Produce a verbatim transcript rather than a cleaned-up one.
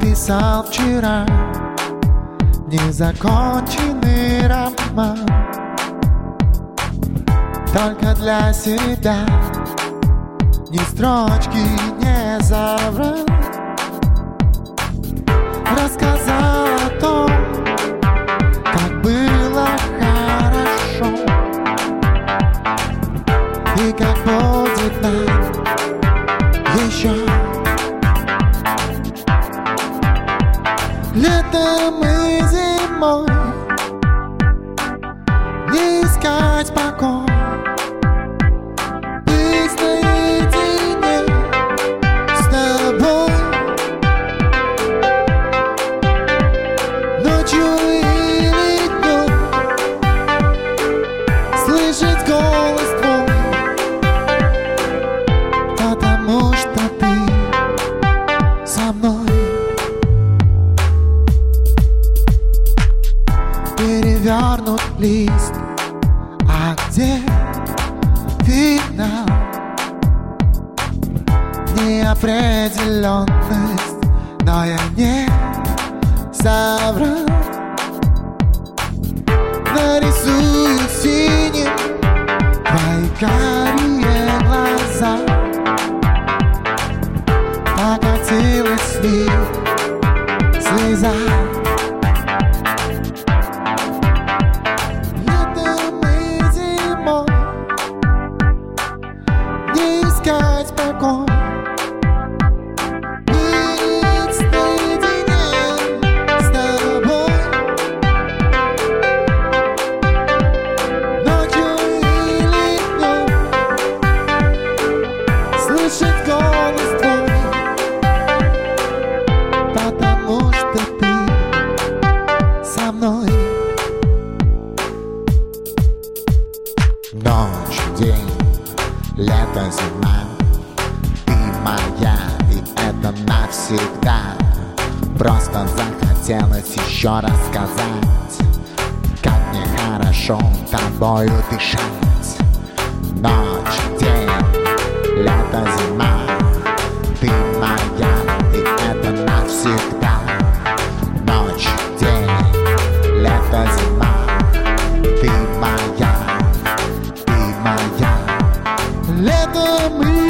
написал вчера незаконченный роман, только для себя, ни строчки не забрал. Рассказал о том, как было хорошо и как будет нам еще. Летом и зимой не искать покой, быть наедине с тобой. Ночью или днем слышать голос твой, потому что ты со мной. Перевернут лист, а где финал? Неопределенность, но я не соврал. Нарисую синим твои карие глаза. Покатилась с них слеза. Искать покой, быть наедине с тобой. Ночью или днем слышать голос твой, потому что ты со мной. Ночь, день, лето, зима, ты моя, и это навсегда. Просто захотелось еще рассказать, как мне хорошо тобою дышать. Ночь, день, лето, зима, ты моя, и это навсегда. Ночь, день, лето, зима, ты моя, ты моя. Летом и